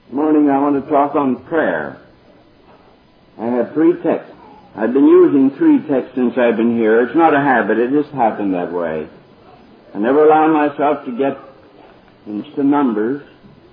Morning I want to talk on prayer. I have three texts. I've been using three texts since I've been here. It's not a habit, it just happened that way. I never allow myself to get into numbers,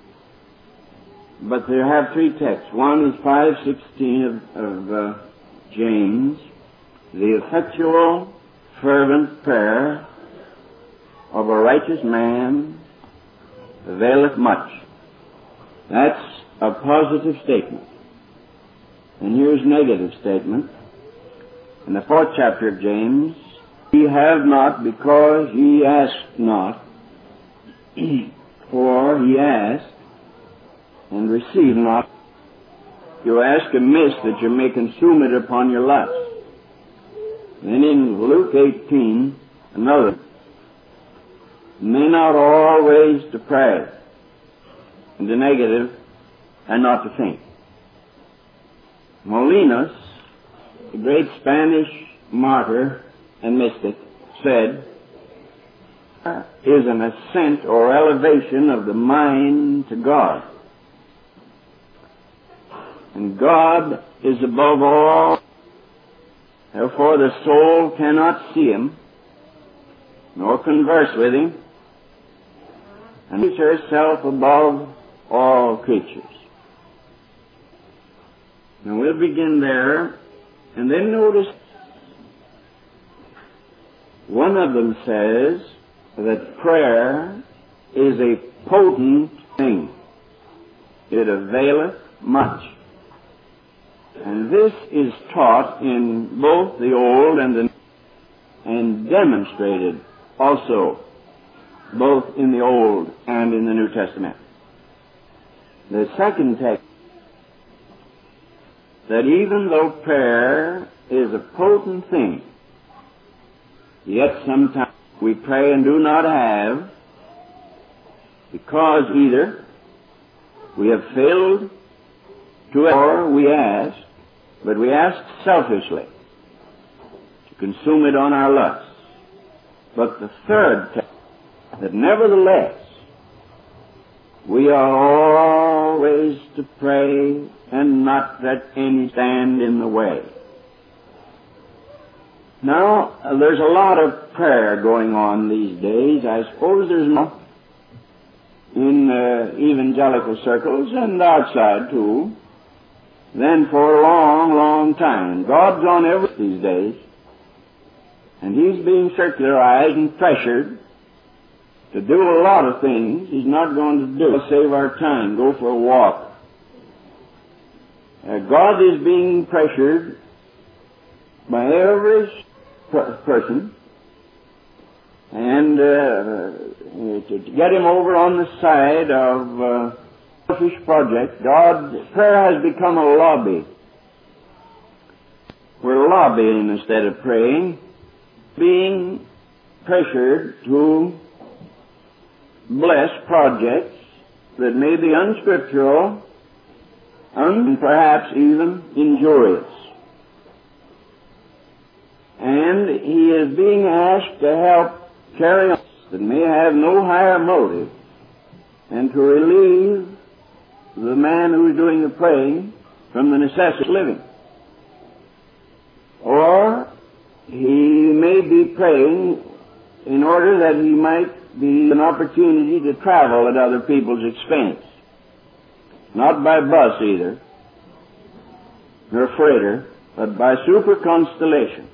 but I have three texts. One is 5:16 of James. The effectual, fervent prayer of a righteous man availeth much. That's a positive statement. And here's a negative statement. In the 4th chapter of James, ye have not because ye ask not, for ye ask and receive not. You ask amiss that you may consume it upon your lust. Then in Luke 18, another, men ought always to pray, and the negative, and not to think. Molinos, the great Spanish martyr and mystic, said, is an ascent or elevation of the mind to God. And God is above all. Therefore the soul cannot see Him, nor converse with Him, and is herself above all creatures. Now we'll begin there, and then notice one of them says that prayer is a potent thing. It availeth much. And this is taught in both the Old and demonstrated also both in the Old and in the New Testament. The second text, that even though prayer is a potent thing, yet sometimes we pray and do not have, because either we have failed to, or we ask, but we ask selfishly to consume it on our lusts. But the third text, that nevertheless we are always to pray and not let any stand in the way. Now, there's a lot of prayer going on these days. I suppose there's more in evangelical circles and outside too than for a long, long time. God's on everything these days, and He's being circularized and pressured to do a lot of things He's not going to do. Save our time, go for a walk. God is being pressured by every person, and to get him over on the side of selfish projects. Prayer has become a lobby. We're lobbying instead of praying, being pressured to bless projects that may be unscriptural and perhaps even injurious. And he is being asked to help carry on that may have no higher motive than to relieve the man who is doing the praying from the necessity of living. Or he may be praying in order that he might be an opportunity to travel at other people's expense. Not by bus either, nor freighter, but by super constellation.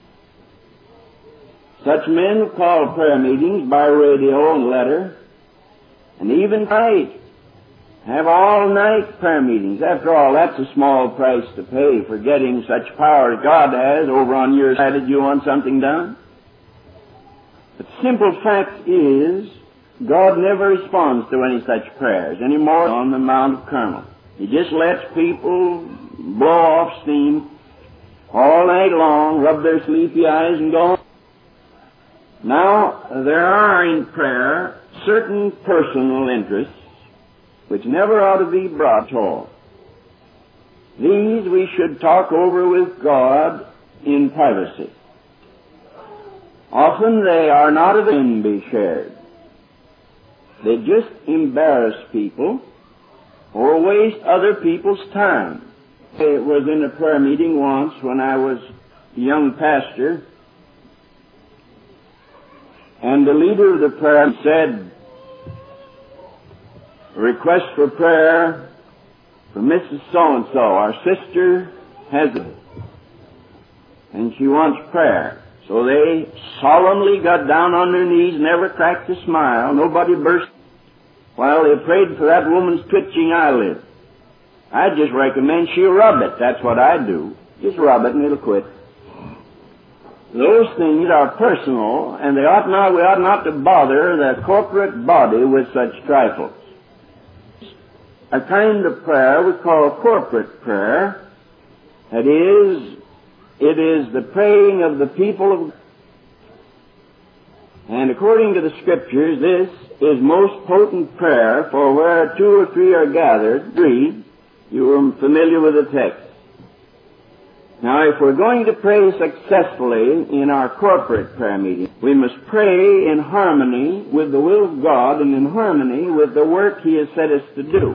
Such men call prayer meetings by radio and letter, and even night, have all-night prayer meetings. After all, that's a small price to pay for getting such power as God has over on your side that you want something done. The simple fact is, God never responds to any such prayers anymore on the Mount of Carmel. He just lets people blow off steam all night long, rub their sleepy eyes and go home. Now, there are in prayer certain personal interests which never ought to be brought to all. These we should talk over with God in privacy. Often they are not of can be shared. They just embarrass people or waste other people's time. I was in a prayer meeting once when I was a young pastor, and the leader of the prayer said, request for prayer for Mrs. So-and-so. Our sister has it, and she wants prayer. So they solemnly got down on their knees, never cracked a smile, nobody burst, while they prayed for that woman's twitching eyelid. I just recommend she rub it. That's what I do. Just rub it and it'll quit. Those things are personal, and we ought not to bother the corporate body with such trifles. A kind of prayer we call corporate prayer. That is, it is the praying of the people of God. And according to the Scriptures, this is most potent prayer, for where two or three are gathered, three, you are familiar with the text. Now, if we're going to pray successfully in our corporate prayer meeting, we must pray in harmony with the will of God and in harmony with the work He has set us to do.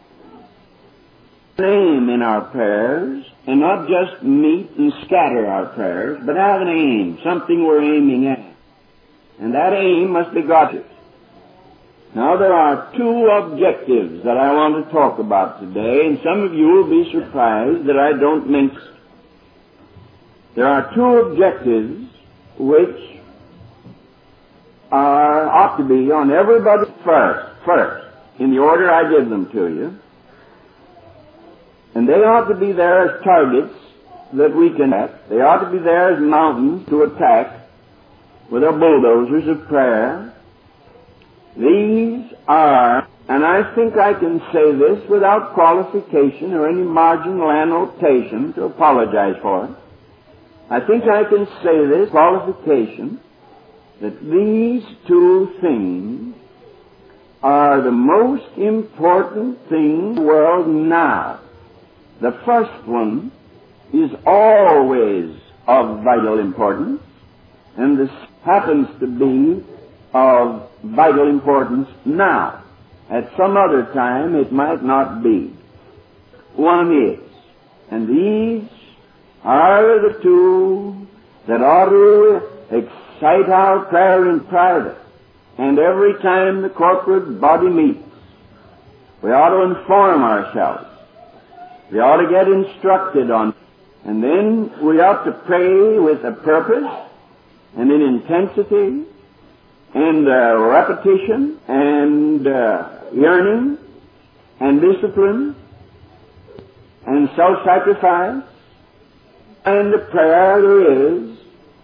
Aim in our prayers, and not just meet and scatter our prayers, but have an aim, something we're aiming at. And that aim must be God's. Now, there are two objectives that I want to talk about today, and some of you will be surprised that I don't mention. There are two objectives which ought to be on everybody first, in the order I give them to you. And they ought to be there as targets that we can attack. They ought to be there as mountains to attack with our bulldozers of prayer. These are, and I think I can say this without qualification or any marginal annotation to apologize for it. I think I can say this qualification, that these two things are the most important thing in the world now. The first one is always of vital importance, and this happens to be of vital importance now. At some other time it might not be. One is, and these are the two that ought to excite our prayer in private. And every time the corporate body meets, we ought to inform ourselves. We ought to get instructed on, and then we ought to pray with a purpose and in intensity and repetition and yearning and discipline and self-sacrifice. And the prayer there is,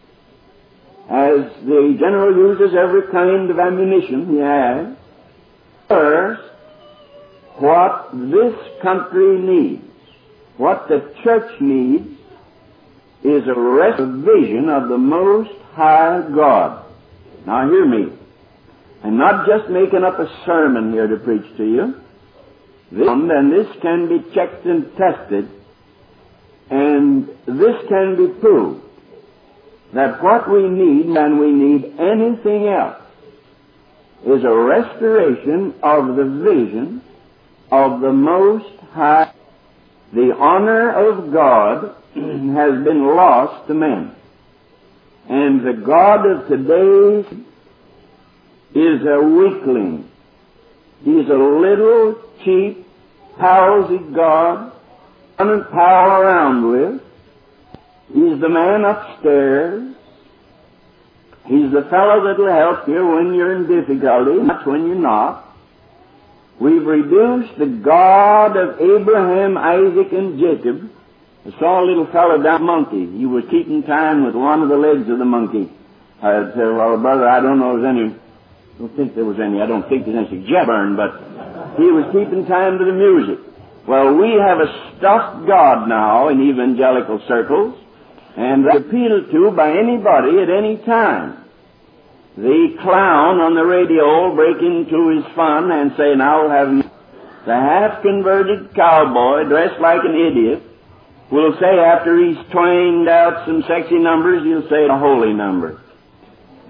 as the general uses every kind of ammunition he has, first, what this country needs, what the church needs, is a vision of the Most High God. Now hear me. I'm not just making up a sermon here to preach to you. This can be checked and tested, and this can be proved, that what we need, and we need anything else, is a restoration of the vision of the Most High. The honor of God has been lost to men. And the God of today is a weakling. He's a little, cheap, palsy God, and pal around with. He's the man upstairs. He's the fellow that'll help you when you're in difficulty, not when you're not. We've reduced the God of Abraham, Isaac, and Jacob. I saw a little fellow down monkey. He was keeping time with one of the legs of the monkey. I said, well, brother, I don't know if there's any, I don't think there's any jet burn, but he was keeping time to the music. Well, we have a stuffed God now in evangelical circles, and appealed to by anybody at any time. The clown on the radio will break into his fun and say, now we'll have the half-converted cowboy dressed like an idiot will say, after he's twanged out some sexy numbers, he'll say a holy number.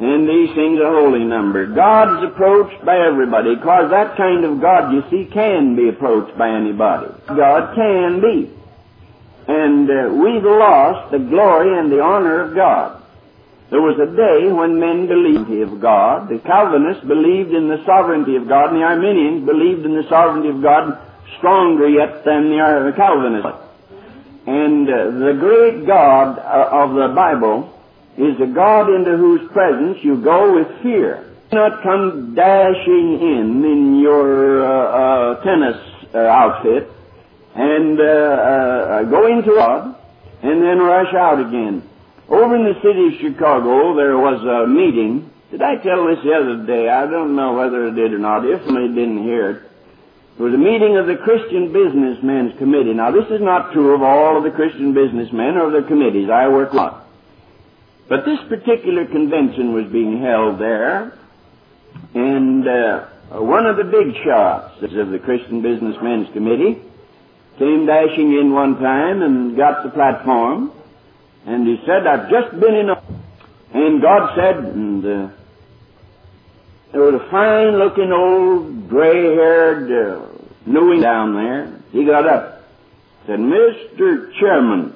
And these things are holy number. God's approached by everybody, because that kind of God, you see, can be approached by anybody. God can be. And we've lost the glory and the honor of God. There was a day when men believed of God. The Calvinists believed in the sovereignty of God, and the Arminians believed in the sovereignty of God stronger yet than the Calvinists. And the great God of the Bible is a God into whose presence you go with fear. Do not come dashing in your tennis outfit and go into God and then rush out again. Over in the city of Chicago, there was a meeting. Did I tell this the other day? I don't know whether I did or not. If I didn't hear it. It was a meeting of the Christian Businessmen's Committee. Now, this is not true of all of the Christian businessmen or the committees. I work a lot. But this particular convention was being held there, and one of the big shots of the Christian Businessmen's Committee came dashing in one time and got the platform, and he said, "I've just been in a..." And God said, and there was a fine-looking old gray-haired New England down there. He got up, said, "Mr. Chairman."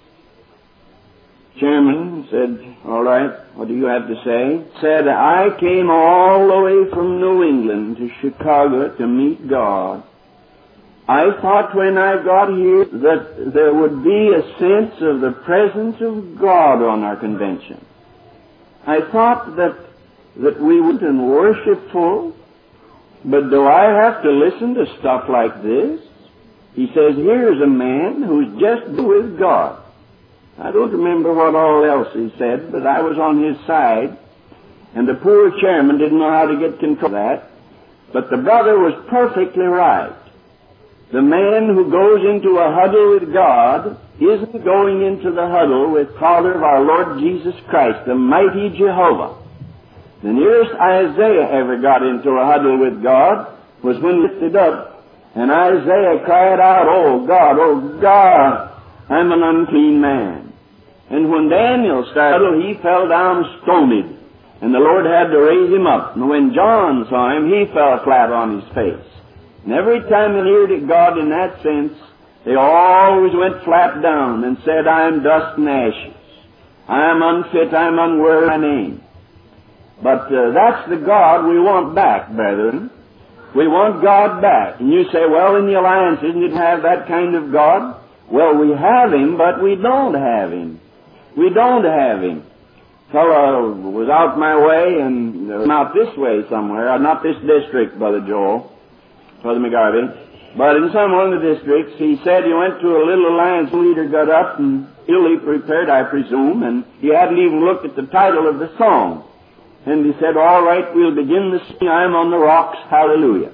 Chairman said, "All right, what do you have to say?" Said, "I came all the way from New England to Chicago to meet God. I thought when I got here that there would be a sense of the presence of God on our convention. I thought that we would be worshipful, but do I have to listen to stuff like this?" He says, "Here's a man who's just with God." I don't remember what all else he said, but I was on his side, and the poor chairman didn't know how to get control of that. But the brother was perfectly right. The man who goes into a huddle with God isn't going into the huddle with Father of our Lord Jesus Christ, the mighty Jehovah. The nearest Isaiah ever got into a huddle with God was when lifted up, and Isaiah cried out, oh God, I'm an unclean man." And when Daniel started, he fell down stonied, and the Lord had to raise him up. And when John saw him, he fell flat on his face. And every time they heard God in that sense, they always went flat down and said, "I'm dust and ashes. I'm unfit, I'm unworthy of my name." But that's the God we want back, brethren. We want God back. And you say, well, in the alliance, isn't it have that kind of God? Well, we have Him, but we don't have Him. We don't have Him. Fellow was out my way and out this way somewhere. Not this district, Brother Joel, Brother McGarvey, but in some one of the districts. He said he went to a little alliance leader, got up and illy prepared, I presume, and he hadn't even looked at the title of the song. And he said, "All right, we'll begin the sing, I'm on the rocks, hallelujah."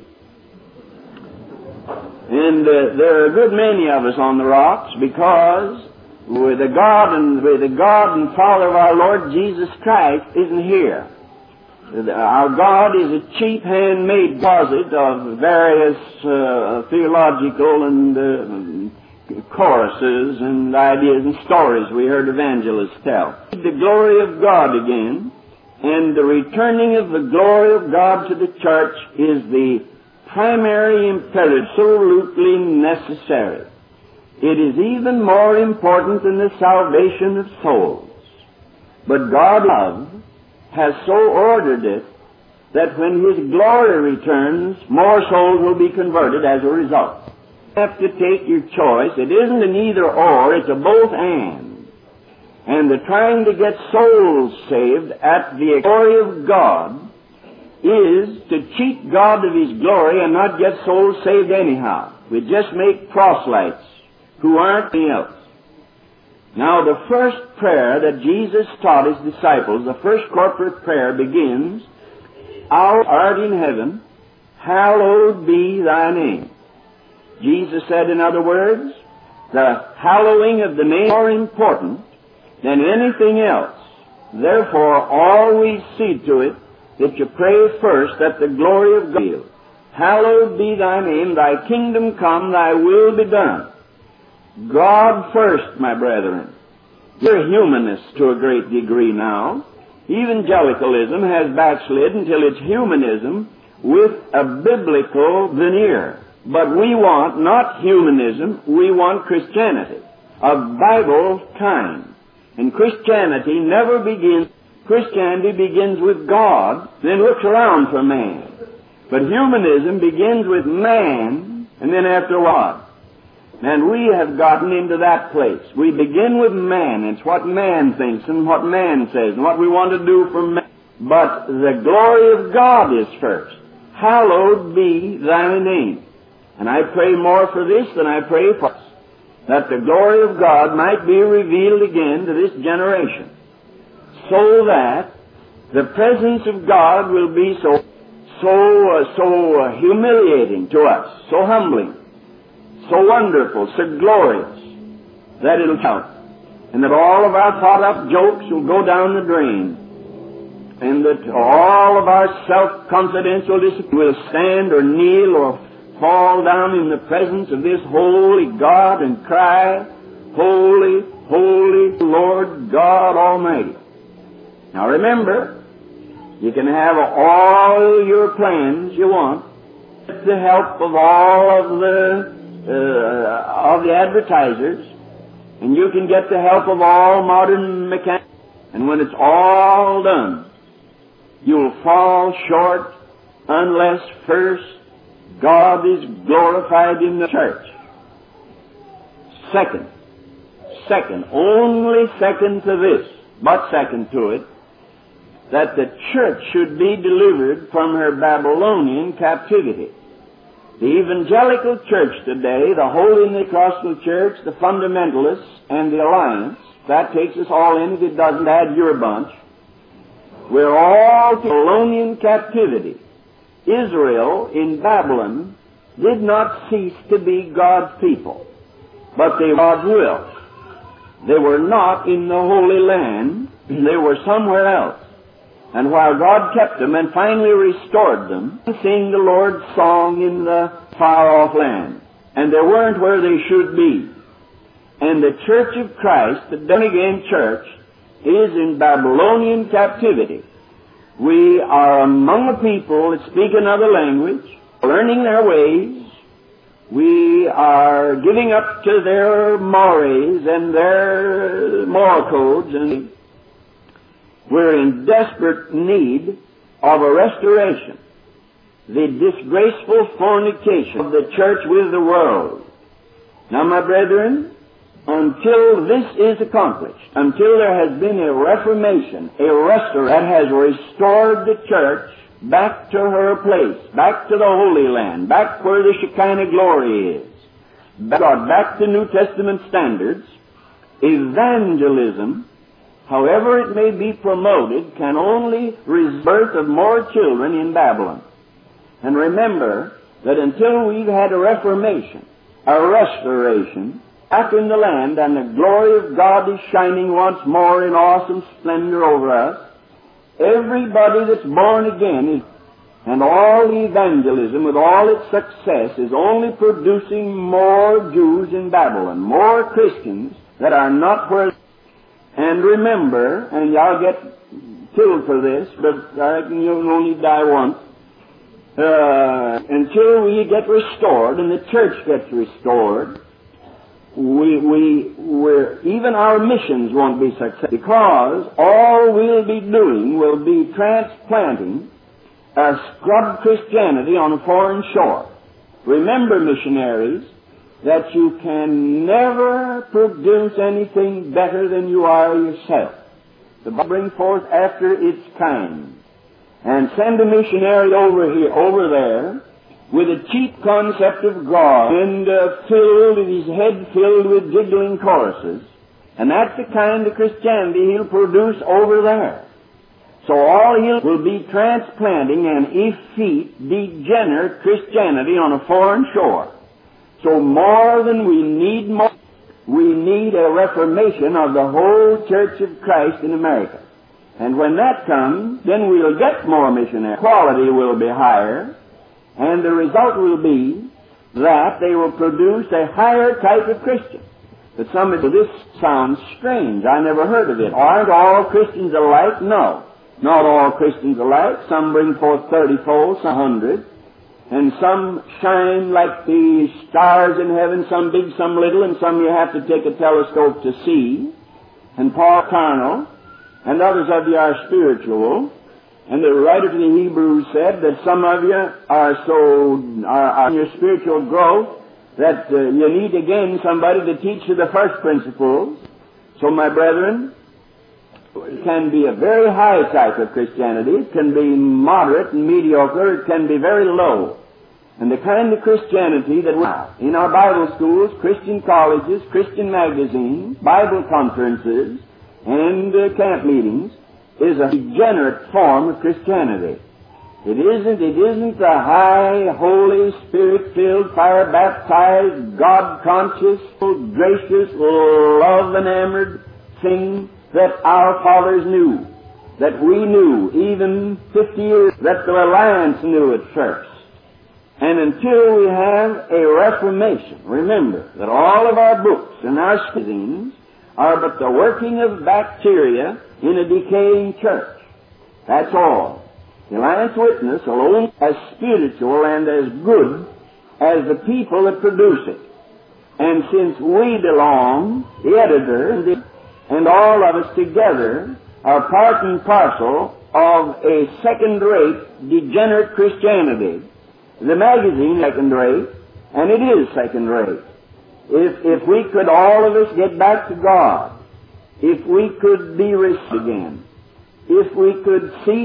And there are a good many of us on the rocks because with the God and Father of our Lord Jesus Christ isn't here. Our God is a cheap handmade deposit of various theological and choruses and ideas and stories we heard evangelists tell. The glory of God again, and the returning of the glory of God to the church is the primary imperative, absolutely necessary. It is even more important than the salvation of souls. But God's love has so ordered it that when His glory returns, more souls will be converted as a result. You have to take your choice. It isn't an either or, it's a both and. And the trying to get souls saved at the glory of God is to cheat God of His glory and not get souls saved anyhow. We just make proselytes who aren't anything else. Now, the first prayer that Jesus taught His disciples, the first corporate prayer begins, "Our art in heaven, hallowed be thy name." Jesus said, in other words, the hallowing of the name is more important than anything else. Therefore, always see to it that you pray first that the glory of God, hallowed be thy name, thy kingdom come, thy will be done. God first, my brethren. You're humanists to a great degree now. Evangelicalism has backslid until it's humanism with a biblical veneer. But we want not humanism, we want Christianity of Bible kind. And Christianity begins with God, then looks around for man. But humanism begins with man, and then after what? And we have gotten into that place. We begin with man. It's what man thinks and what man says and what we want to do for man. But the glory of God is first. Hallowed be thy name. And I pray more for this than I pray for us, that the glory of God might be revealed again to this generation, so that the presence of God will be so humiliating to us, so humbling, so wonderful, so glorious, that it'll count, and that all of our thought-up jokes will go down the drain, and that all of our self-confidential discipline will stand or kneel or fall down in the presence of this holy God and cry, Holy, holy Lord God Almighty. Now remember, you can have all your plans you want with the help of all of the advertisers, and you can get the help of all modern mechanics, and when it's all done, you'll fall short unless first God is glorified in the church. Only second to this, but second to it, that the church should be delivered from her Babylonian captivity. The evangelical church today, the Holy Pentecostal Church, the fundamentalists, and the Alliance, that takes us all in. If it doesn't, add your bunch. We're all to Babylonian captivity. Israel in Babylon did not cease to be God's people, but they were God's will. They were not in the Holy Land. They were somewhere else. And while God kept them and finally restored them, they sing the Lord's song in the far-off land. And they weren't where they should be. And the Church of Christ, the born-again church, is in Babylonian captivity. We are among a people that speak another language, learning their ways. We are giving up to their mores and their moral codes, and we're in desperate need of a restoration. The disgraceful fornication of the church with the world. Now, my brethren, until this is accomplished, until there has been a reformation, a restoration that has restored the church back to her place, back to the Holy Land, back where the Shekinah glory is, back to New Testament standards, evangelism, however it may be promoted, can only birth of more children in Babylon. And remember that until we've had a reformation, a restoration, back in the land, and the glory of God is shining once more in awesome splendor over us, everybody that's born again is, and all evangelism with all its success is only producing more Jews in Babylon, more Christians that are not where. And remember, and y'all get killed for this, but I reckon you'll only die once, until we get restored and the church gets restored, even our missions won't be successful, because all we'll be doing will be transplanting a scrub Christianity on a foreign shore. Remember, missionaries, that you can never produce anything better than you are yourself. The Bible brings forth after its kind. And send a missionary over there, with a cheap concept of God, and his head filled with giggling choruses. And that's the kind of Christianity he'll produce over there. So all he will be transplanting an effete, degenerate Christianity on a foreign shore. So more than we need a reformation of the whole Church of Christ in America. And when that comes, then we'll get more missionaries. Quality will be higher, and the result will be that they will produce a higher type of Christian. But somebody, this sounds strange. I never heard of it. Aren't all Christians alike? No. Not all Christians alike. Some bring forth 30-fold, some 100. And some shine like the stars in heaven, some big, some little, and some you have to take a telescope to see. And Paul carnal, and others of you are spiritual. And the writer to the Hebrews said that some of you are in your spiritual growth that you need again somebody to teach you the first principles. So, my brethren, it can be a very high type of Christianity. It can be moderate and mediocre. It can be very low. And the kind of Christianity that we have in our Bible schools, Christian colleges, Christian magazines, Bible conferences, and camp meetings is a degenerate form of Christianity. It isn't the high, Holy Spirit-filled, fire-baptized, God-conscious, gracious, love-enamored thing that our fathers knew, that we knew even 50 years, that the Alliance knew at first. And until we have a reformation, remember that all of our books and our magazines are but the working of bacteria in a decaying church. That's all. The Alliance Witness alone is as spiritual and as good as the people that produce it. And since we belong, the editor and all of us together are part and parcel of a second-rate, degenerate Christianity, the magazine second-rate, and it is second-rate. If we could, all of us, get back to God, if we could be restored again, if we could cease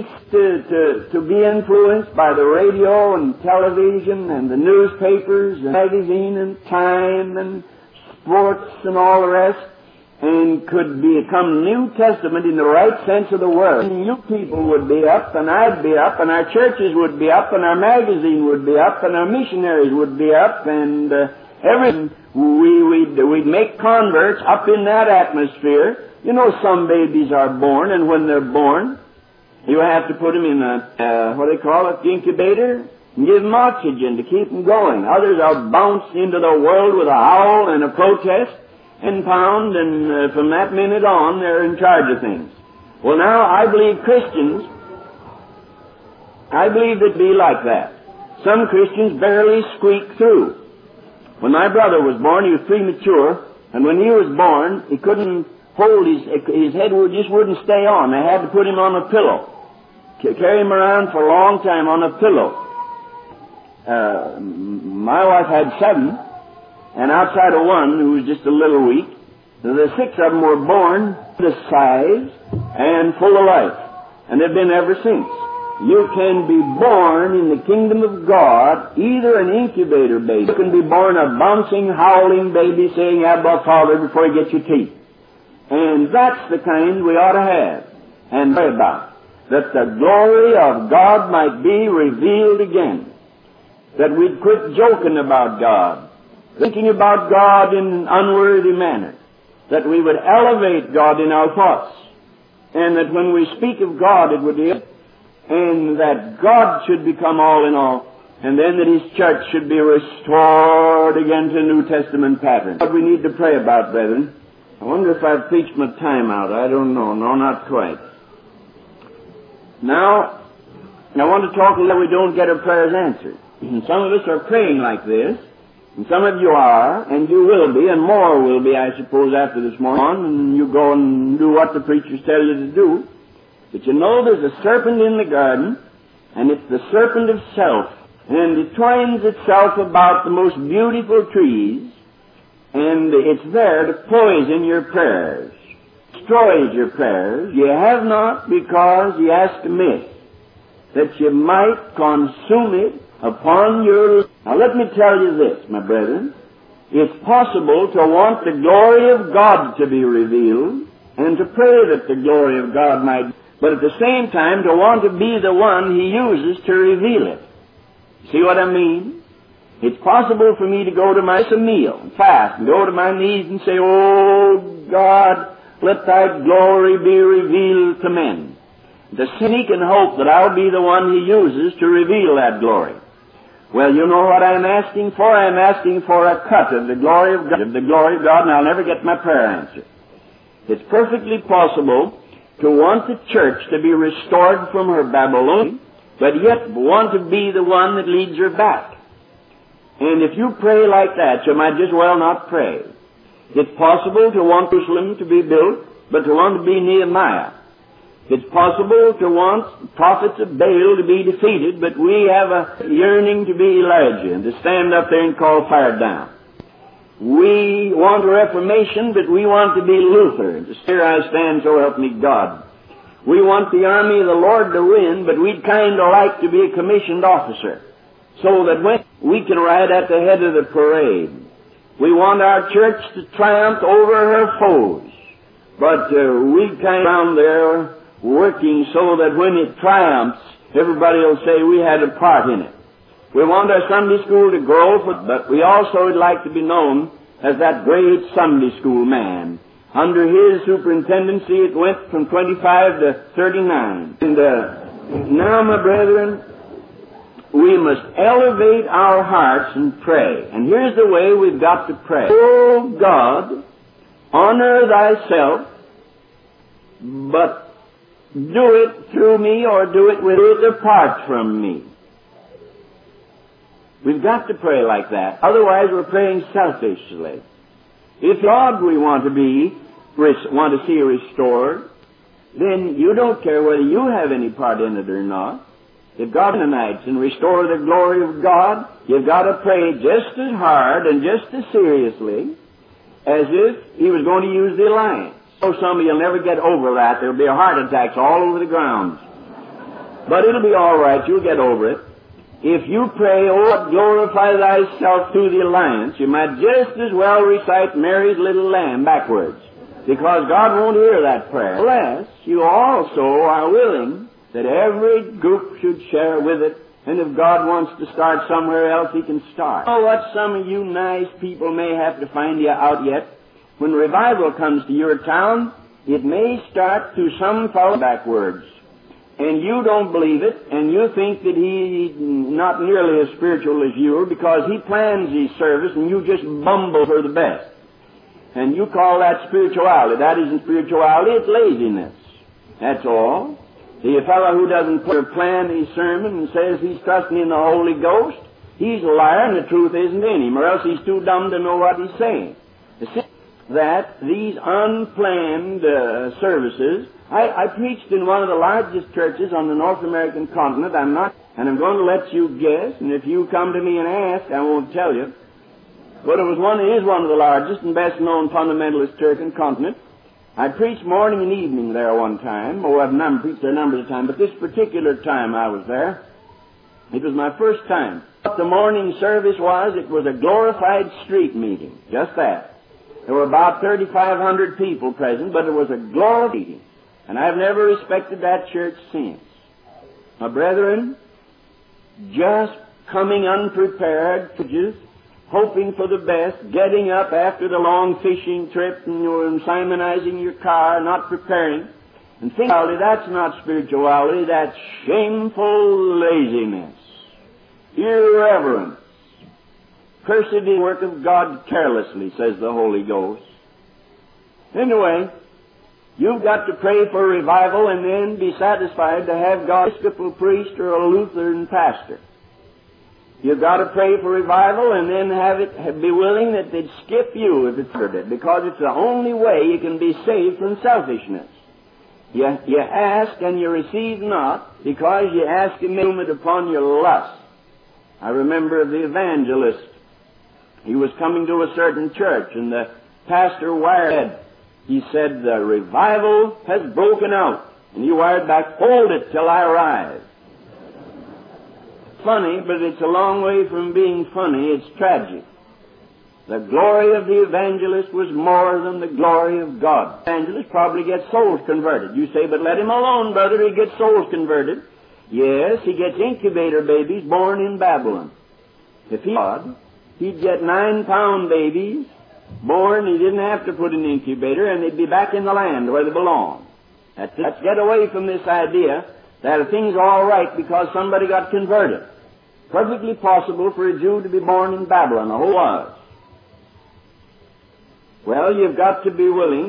to be influenced by the radio and television and the newspapers and magazine and Time and sports and all the rest, and could become New Testament in the right sense of the word, and you people would be up, and I'd be up, and our churches would be up, and our magazine would be up, and our missionaries would be up, and everything. We'd make converts up in that atmosphere. You know, some babies are born, and when they're born, you have to put them in what they call it, the incubator, and give them oxygen to keep them going. Others are bounced into the world with a howl and a protest, and pound, and from that minute on, they're in charge of things. Well, now, I believe Christians, it'd be like that. Some Christians barely squeak through. When my brother was born, he was premature, and when he was born, he couldn't hold his head just wouldn't stay on. They had to put him on a pillow. Carry him around for a long time on a pillow. My wife had 7. And outside of one who was just a little weak, the 6 of them were born this size and full of life. And they've been ever since. You can be born in the kingdom of God, either an incubator baby. You can be born a bouncing, howling baby saying, Abba, Father, before you get your teeth. And that's the kind we ought to have and pray about. That the glory of God might be revealed again. That we'd quit joking about God, thinking about God in an unworthy manner, that we would elevate God in our thoughts, and that when we speak of God it would be, and that God should become all in all, and then that His church should be restored again to New Testament pattern. What we need to pray about, brethren. I wonder if I've preached my time out. I don't know. No, not quite. Now, I want to talk that we don't get our prayers answered. And some of us are praying like this, and some of you are, and you will be, and more will be, I suppose, after this morning, and you go and do what the preachers tell you to do. But you know there's a serpent in the garden, and it's the serpent of self, and it twines itself about the most beautiful trees, and it's there to poison your prayers, destroys your prayers. You have not because you ask amiss, that you might consume it upon your... Now let me tell you this, my brethren. It's possible to want the glory of God to be revealed and to pray that the glory of God might, but at the same time to want to be the one He uses to reveal it. See what I mean? It's possible for me to go to my meal, fast, and go to my knees and say, Oh God, let Thy glory be revealed to men. To seek and hope that I'll be the one He uses to reveal that glory. Well, you know what I'm asking for? I'm asking for a cut of the glory of God, and I'll never get my prayer answered. It's perfectly possible to want the church to be restored from her Babylon, but yet want to be the one that leads her back. And if you pray like that, you might just well not pray. It's possible to want Jerusalem to be built, but to want to be Nehemiah. It's possible to want prophets of Baal to be defeated, but we have a yearning to be Elijah and to stand up there and call fire down. We want a reformation, but we want to be Luther. Here I stand, so help me God. We want the army of the Lord to win, but we'd kind of like to be a commissioned officer, so that when we can ride at the head of the parade. We want our church to triumph over her foes, but we kind of around there working so that when it triumphs, everybody will say we had a part in it. We want our Sunday school to grow, but we also would like to be known as that great Sunday school man. Under his superintendency, it went from 25 to 39. And now, my brethren, we must elevate our hearts and pray. And here's the way we've got to pray. Oh God, honor thyself, but do it through me or do it with it apart from me. We've got to pray like that. Otherwise we're praying selfishly. If God we want to see restored, then you don't care whether you have any part in it or not. If God unites and restore the glory of God, you've got to pray just as hard and just as seriously as if He was going to use the alliance. So some of you will never get over that. There'll be heart attacks all over the grounds. But it'll be all right. You'll get over it. If you pray, oh, glorify thyself through the alliance, you might just as well recite Mary's little lamb backwards, because God won't hear that prayer unless you also are willing that every group should share with it. And if God wants to start somewhere else, He can start. Oh, what some of you nice people may have to find you out yet. When revival comes to your town, it may start through some fellow backwards. And you don't believe it, and you think that he's not nearly as spiritual as you are because he plans his service and you just bumble for the best. And you call that spirituality. That isn't spirituality, it's laziness. That's all. The fellow who doesn't plan his sermon and says he's trusting in the Holy Ghost, he's a liar and the truth isn't in him, or else he's too dumb to know what he's saying. That these unplanned services, I preached in one of the largest churches on the North American continent. I'm going to let you guess, and if you come to me and ask, I won't tell you. But it is one of the largest and best known fundamentalist church on the continent. I preached morning and evening there one time. I've preached there numbers of times, but this particular time I was there, it was my first time. What the morning service was, it was a glorified street meeting, just that. There were about 3,500 people present, but it was a glorious meeting. And I've never respected that church since. My brethren, just coming unprepared, hoping for the best, getting up after the long fishing trip and you're simonizing your car, not preparing, and thinking, that's not spirituality, that's shameful laziness, irreverence. Cursed is the work of God carelessly, says the Holy Ghost. Anyway, you've got to pray for revival and then be satisfied to have God Episcopal priest or a Lutheran pastor. You've got to pray for revival and then be willing that they'd skip you if it's heard it, because it's the only way you can be saved from selfishness. You ask and you receive not, because you ask and make it upon your lust. I remember the evangelist. He was coming to a certain church, and the pastor wired. He said, the revival has broken out. And he wired back, hold it till I arrive. Funny, but it's a long way from being funny. It's tragic. The glory of the evangelist was more than the glory of God. The evangelist probably gets souls converted. You say, but let him alone, brother. He gets souls converted. Yes, he gets incubator babies born in Babylon. If he God, he'd get 9-pound babies born. He didn't have to put an incubator, and they'd be back in the land where they belong. Let's get away from this idea that things are all right because somebody got converted. Perfectly possible for a Jew to be born in Babylon. The whole was. Well, you've got to be willing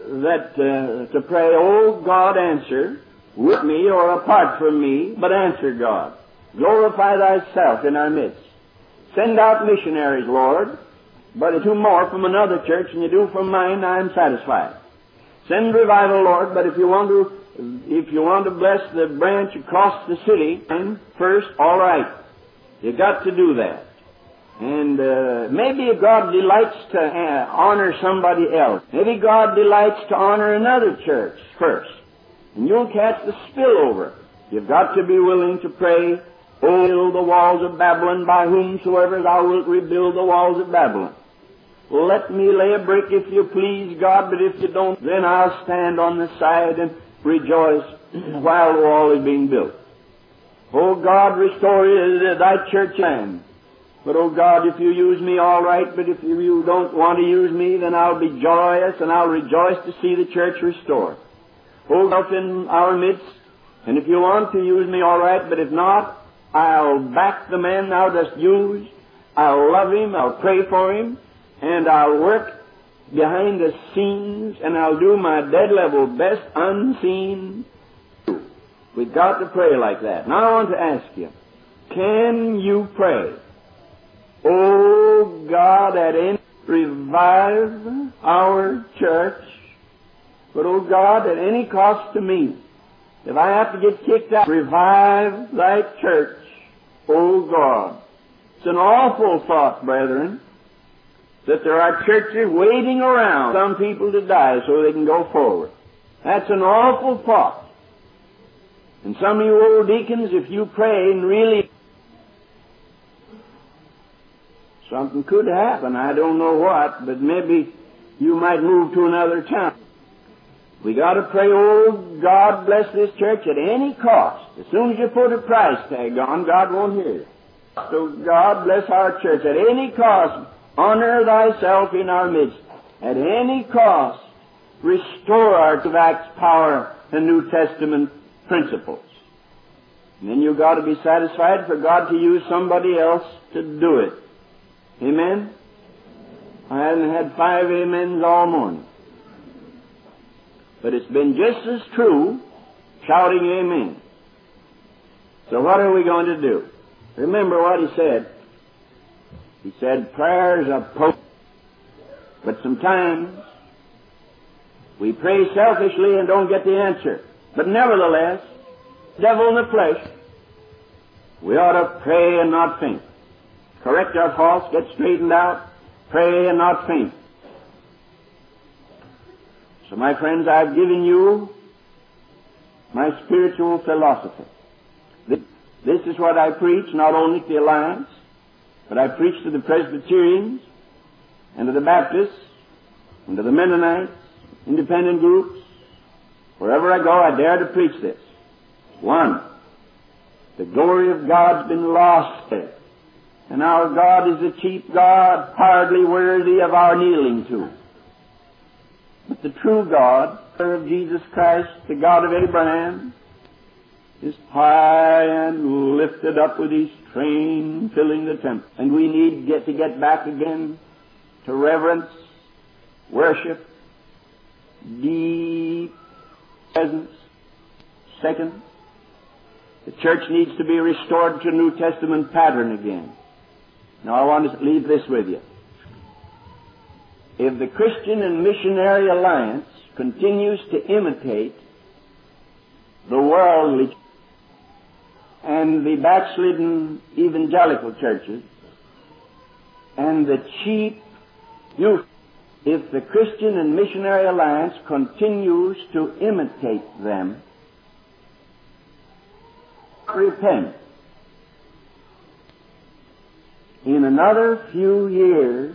to pray, "Oh God, answer with me or apart from me, but answer, God. Glorify Thyself in our midst. Send out missionaries, Lord, but if you do more from another church than you do from mine, I am satisfied. Send revival, Lord, but if you want to bless the branch across the city first, all right. You've got to do that. And maybe God delights to honor somebody else. Maybe God delights to honor another church first. And you'll catch the spillover. You've got to be willing to pray, "Oh, build the walls of Babylon, by whomsoever thou wilt rebuild the walls of Babylon. Let me lay a brick if you please, God, but if you don't, then I'll stand on the side and rejoice while the wall is being built. Oh God, restore Thy church land. But oh God, if you use me, all right, but if you don't want to use me, then I'll be joyous and I'll rejoice to see the church restored. Hold up in our midst, and if you want to use me, all right, but if not, I'll back the man thou dost use. I'll love him, I'll pray for him, and I'll work behind the scenes, and I'll do my dead level best unseen." We've got to pray like that. Now I want to ask you, can you pray, "Oh God, at any revive our church, but oh God, at any cost to me, if I have to get kicked out, revive Thy church, oh God." It's an awful thought, brethren, that there are churches waiting around some people to die so they can go forward. That's an awful thought. And some of you old deacons, if you pray and really, something could happen. I don't know what, but maybe you might move to another town. We got to pray, "Oh God, bless this church at any cost." As soon as you put a price tag on, God won't hear you. So God, bless our church at any cost. Honor Thyself in our midst. At any cost, restore our Acts power and New Testament principles. And then you've got to be satisfied for God to use somebody else to do it. Amen? I haven't had 5 amens all morning. But it's been just as true shouting amen. So what are we going to do? Remember what he said. He said, prayers are potent, but sometimes we pray selfishly and don't get the answer. But nevertheless, devil in the flesh, we ought to pray and not faint. Correct our faults, get straightened out, pray and not faint. So my friends, I've given you my spiritual philosophy. This is what I preach, not only to the Alliance, but I preach to the Presbyterians and to the Baptists and to the Mennonites, independent groups. Wherever I go, I dare to preach this. 1, the glory of God's been lost there, and our God is a cheap God, hardly worthy of our kneeling to. But the true God, of Jesus Christ, the God of Abraham, is high and lifted up with His train filling the temple. And we need to get back again to reverence, worship, deep presence. 2nd, the church needs to be restored to New Testament pattern again. Now I want to leave this with you. If the Christian and Missionary Alliance continues to imitate the worldly and the backslidden evangelical churches and the cheap youth, if the Christian and Missionary Alliance continues to imitate them, repent. In another few years,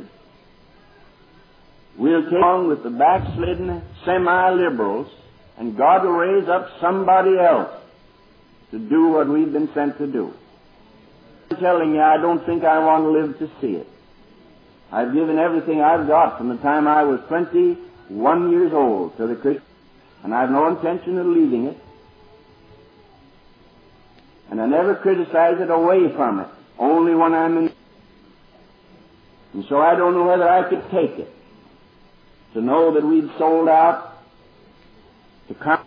we'll take on with the backslidden semi-liberals, and God will raise up somebody else to do what we've been sent to do. I'm telling you, I don't think I want to live to see it. I've given everything I've got from the time I was 21 years old to the Christian, and I've no intention of leaving it. And I never criticize it away from it, only when I'm in. And so I don't know whether I could take it, to know that we'd sold out to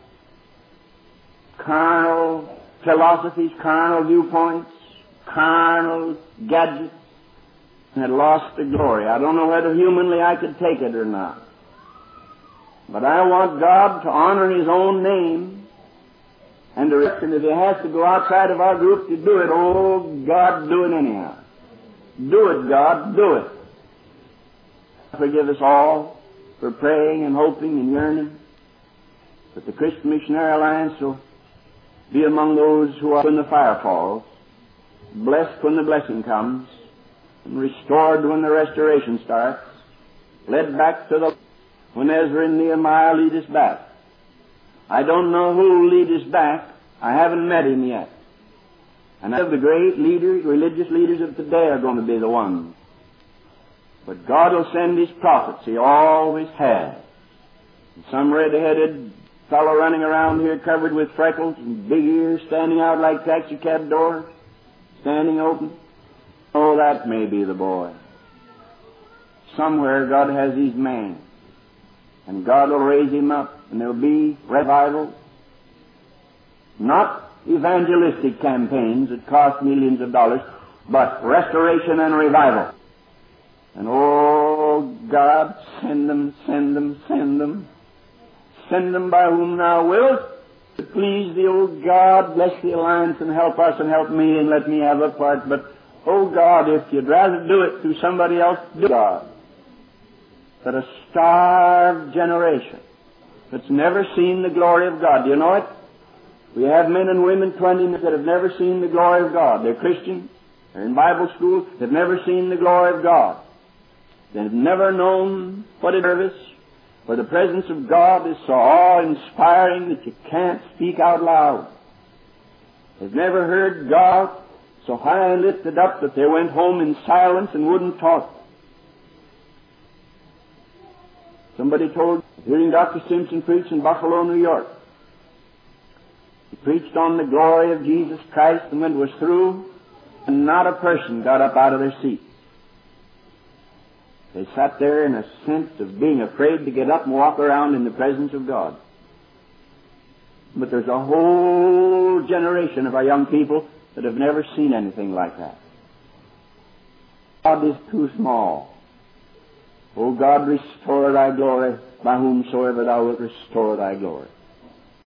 carnal philosophies, carnal viewpoints, carnal gadgets, and had lost the glory. I don't know whether humanly I could take it or not. But I want God to honor His own name and if He has to go outside of our group to do it, oh, God, do it anyhow. Do it, God, do it. Forgive us all for praying and hoping and yearning that the Christian Missionary Alliance will be among those who are when the fire falls, blessed when the blessing comes, and restored when the restoration starts, led back to the when Ezra and Nehemiah lead us back. I don't know who will lead us back. I haven't met him yet. And I know the great leaders, religious leaders of today are going to be the ones. But God will send His prophets. He always has. And some red-headed fellow running around here covered with freckles and big ears standing out like taxicab doors, standing open. Oh, that may be the boy. Somewhere God has His man. And God will raise him up, and there will be revival. Not evangelistic campaigns that cost millions of dollars, but restoration and revival. And oh, God, send them, send them, send them. Send them by whom Thou wilt. Please Thee, O God, bless the Alliance and help us and help me and let me have a part. But, oh God, if You'd rather do it through somebody else, do it, God. That a starved generation that's never seen the glory of God. Do you know it? We have men and women, 20 that have never seen the glory of God. They're Christians. They're in Bible school. They've never seen the glory of God. They've never known what a service where the presence of God is so awe-inspiring that you can't speak out loud. They've never heard God so high and lifted up that they went home in silence and wouldn't talk. Somebody told, hearing Dr. Simpson preach in Buffalo, New York. He preached on the glory of Jesus Christ, and when it was through, and not a person got up out of their seat. They sat there in a sense of being afraid to get up and walk around in the presence of God. But there's a whole generation of our young people that have never seen anything like that. God is too small. O God, restore Thy glory by whomsoever Thou wilt restore Thy glory.